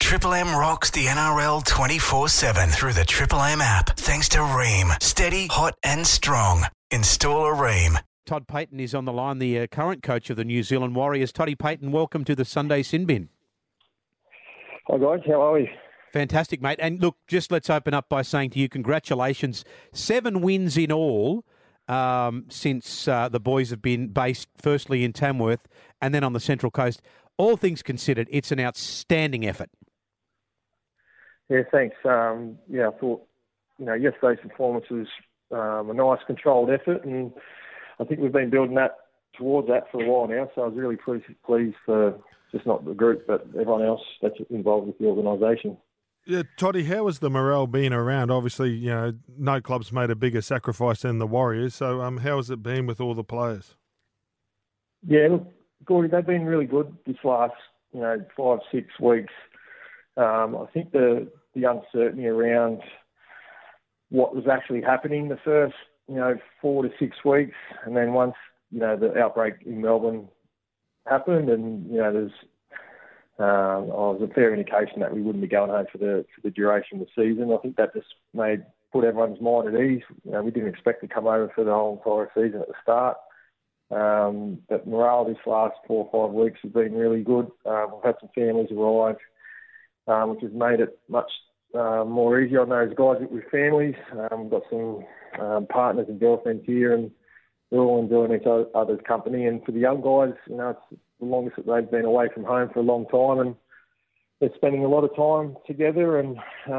Triple M rocks the NRL 24/7 through the Triple M app. Thanks to Rheem. Steady, hot and strong. Install a Rheem. Todd Payten is on the line, the current coach of the New Zealand Warriors. Toddy Payten, welcome to the Sunday Sin Bin. Hi guys, how are we? Fantastic, mate. And look, just let's open up by saying to you, congratulations. 7 wins in all since the boys have been based firstly in Tamworth and then on the Central Coast. All things considered, it's an outstanding effort. Yeah, thanks. I thought, yesterday's performance was a nice controlled effort, and I think we've been building towards that for a while now, so I was really pleased for just not the group, but everyone else that's involved with the organisation. Yeah, Toddy, how has the morale been around? Obviously, no club's made a bigger sacrifice than the Warriors, so how has it been with all the players? Yeah, look, Gordy, they've been really good this last, 5-6 weeks. I think the uncertainty around what was actually happening the first, 4 to 6 weeks, and then once, the outbreak in Melbourne happened, and there's was a fair indication that we wouldn't be going home for the duration of the season. I think that just put everyone's mind at ease. We didn't expect to come over for the whole entire season at the start. But morale this last 4 or 5 weeks has been really good. We've had some families arrive, which has made it much more easier on those guys with families. We've got some partners and girlfriends here, and they're all enjoying each other's company. And for the young guys, it's the longest that they've been away from home for a long time, and they're spending a lot of time together. And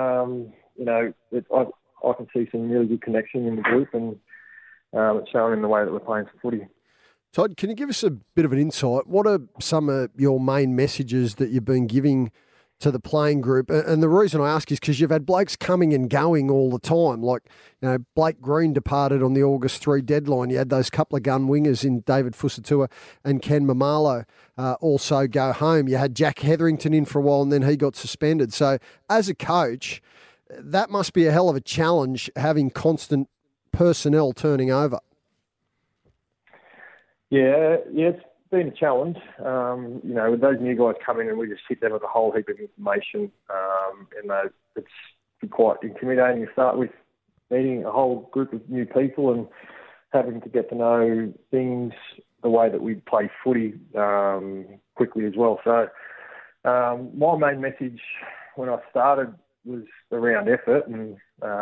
I can see some really good connection in the group, and it's showing in the way that we're playing some footy. Todd, can you give us a bit of an insight? What are some of your main messages that you've been giving to the playing group? And the reason I ask is because you've had blokes coming and going all the time. Like, Blake Green departed on the August 3 deadline. You had those couple of gun wingers in David Fusatua and Ken Mamalo also go home. You had Jack Hetherington in for a while, and then he got suspended. So as a coach, that must be a hell of a challenge, having constant personnel turning over. Yeah, it's been a challenge. With those new guys coming in, we just hit them with a whole heap of information, and it's quite intimidating to start with, meeting a whole group of new people and having to get to know things the way that we play footy quickly as well. So my main message when I started was around effort and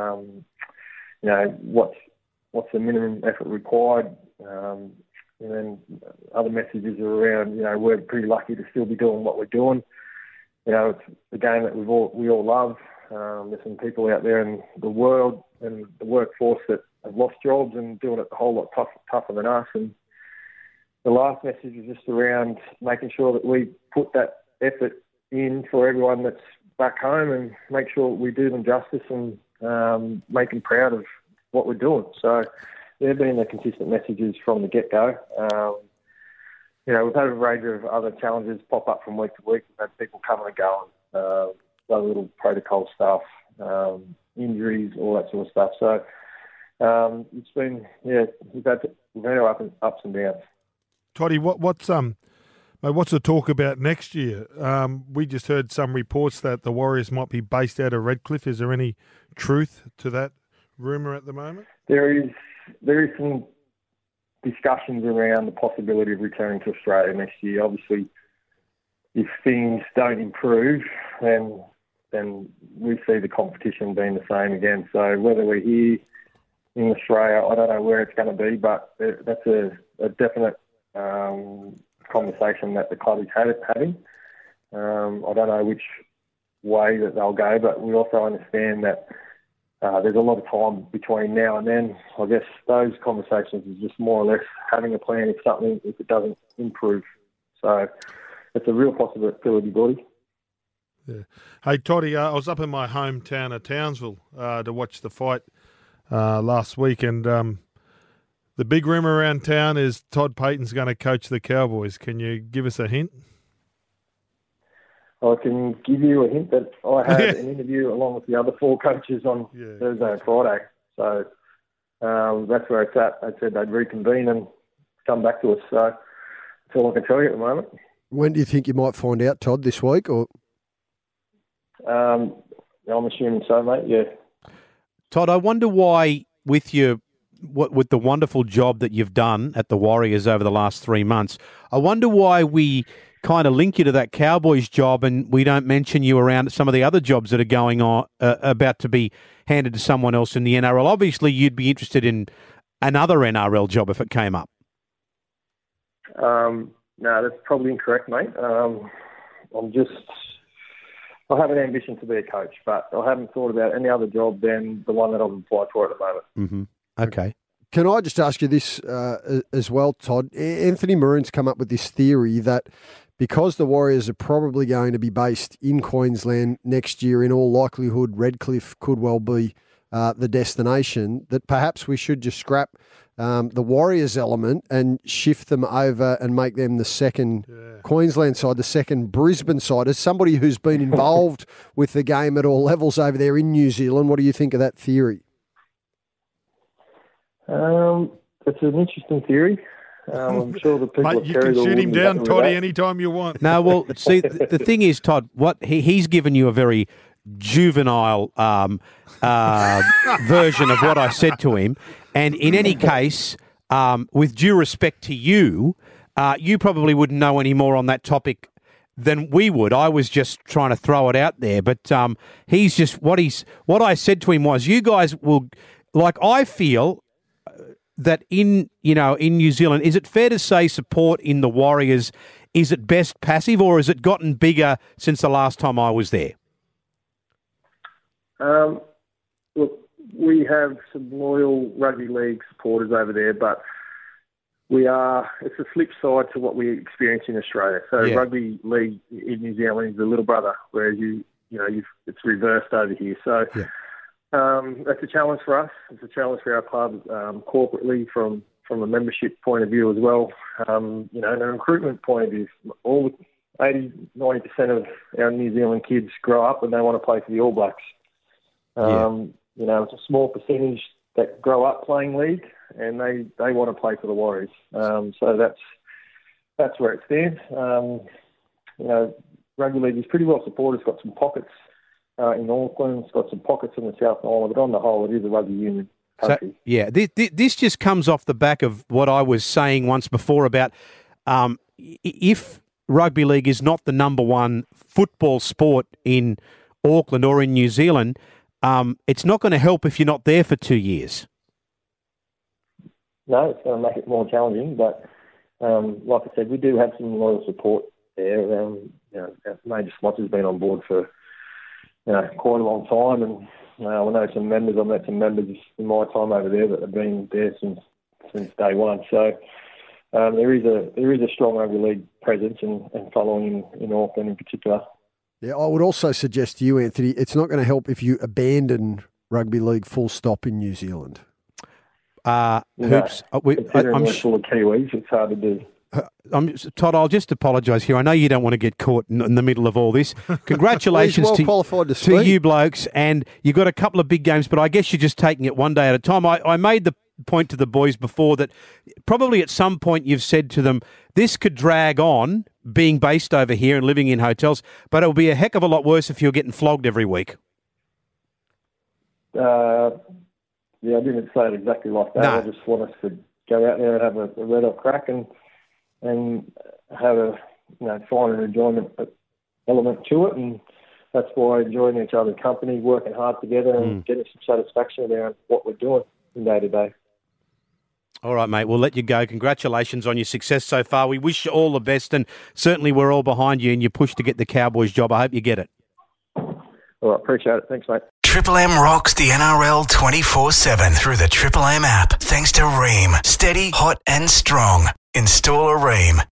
what's the minimum effort required. And then other messages are around, we're pretty lucky to still be doing what we're doing. It's a game that we all love. There's some people out there in the world and the workforce that have lost jobs and doing it a whole lot tougher than us. And the last message is just around making sure that we put that effort in for everyone that's back home and make sure we do them justice and make them proud of what we're doing. So they've been the consistent messages from the get-go. We've had a range of other challenges pop up from week to week. We've had people coming and going, other little protocol stuff, injuries, all that sort of stuff. So it's been, we've had our ups and downs. Toddy, what's the talk about next year? We just heard some reports that the Warriors might be based out of Redcliffe. Is there any truth to that rumour at the moment? There is some discussions around the possibility of returning to Australia next year. Obviously, if things don't improve, then we see the competition being the same again. So whether we're here in Australia, I don't know where it's going to be, but that's a definite conversation that the club is having. I don't know which way that they'll go, but we also understand that there's a lot of time between now and then. I guess those conversations is just more or less having a plan if it doesn't improve. So it's a real possibility, Gordy. Yeah. Hey, Toddy, I was up in my hometown of Townsville to watch the fight last week, and the big rumour around town is Todd Payten's going to coach the Cowboys. Can you give us a hint? I can give you a hint that I had an interview along with the other 4 coaches on Thursday and Friday. So that's where it's at. They said they'd reconvene and come back to us. So that's all I can tell you at the moment. When do you think you might find out, Todd, this week? Or I'm assuming so, mate. Yeah. Todd, I wonder why, with the wonderful job that you've done at the Warriors over the last 3 months, I wonder why we kind of link you to that Cowboys job and we don't mention you around some of the other jobs that are going on, about to be handed to someone else in the NRL. Obviously, you'd be interested in another NRL job if it came up. No, that's probably incorrect, mate. I have an ambition to be a coach, but I haven't thought about any other job than the one that I've applied for at the moment. Mm-hmm. Okay. Can I just ask you this as well, Todd? Anthony Maroon's come up with this theory that because the Warriors are probably going to be based in Queensland next year, in all likelihood, Redcliffe could well be the destination, that perhaps we should just scrap the Warriors element and shift them over and make them the second Queensland side, the second Brisbane side. As somebody who's been involved with the game at all levels over there in New Zealand, what do you think of that theory? It's an interesting theory. I'm sure the people Mate, you can shoot him down, Toddy, anytime you want. No, well, see, the thing is, Todd, what he's given you a very juvenile version of what I said to him. And in any case, with due respect to you, you probably wouldn't know any more on that topic than we would. I was just trying to throw it out there. But he's just what I said to him was, you guys will, like, I feel that in New Zealand, is it fair to say support in the Warriors is at best passive, or has it gotten bigger since the last time I was there? Look, we have some loyal rugby league supporters over there, but it's a flip side to what we experience in Australia. So rugby league in New Zealand is the little brother, whereas it's reversed over here. So that's a challenge for us. It's a challenge for our club corporately from a membership point of view as well. And a recruitment point of view, all 80-90% of our New Zealand kids grow up and they want to play for the All Blacks. It's a small percentage that grow up playing league and they want to play for the Warriors. So that's where it stands. Rugby league is pretty well supported. It's got some pockets in Auckland. It's got some pockets in the South Island, but on the whole, it is a rugby union country. So, this just comes off the back of what I was saying once before about if rugby league is not the number one football sport in Auckland or in New Zealand, it's not going to help if you're not there for 2 years. No, it's going to make it more challenging. But like I said, we do have some loyal support there. Our major sponsor's been on board for quite a long time, and I know some members. I've met some members in my time over there that have been there since day one. So there is a strong rugby league presence and following in Auckland in particular. Yeah, I would also suggest to you, Anthony, it's not going to help if you abandon rugby league full stop in New Zealand. Hoops. I'm full of Kiwis. It's hard to do. Todd, I'll just apologise here. I know you don't want to get caught in the middle of all this. Congratulations to you blokes, and you've got a couple of big games, but I guess you're just taking it one day at a time. I made the point to the boys before that probably at some point you've said to them, this could drag on being based over here and living in hotels, but it'll be a heck of a lot worse if you're getting flogged every week. I didn't say it exactly like that. No. I just want us to go out there and have a red hot crack and have a find an enjoyment element to it, and that's why enjoying each other's company, working hard together, and getting some satisfaction around what we're doing from day to day. All right, mate, we'll let you go. Congratulations on your success so far. We wish you all the best, and certainly we're all behind you in your push to get the Cowboys job. I hope you get it. All right, appreciate it. Thanks, mate. Triple M rocks the NRL 24/7 through the Triple M app. Thanks to Ream. Steady, hot and strong. Install a Ream.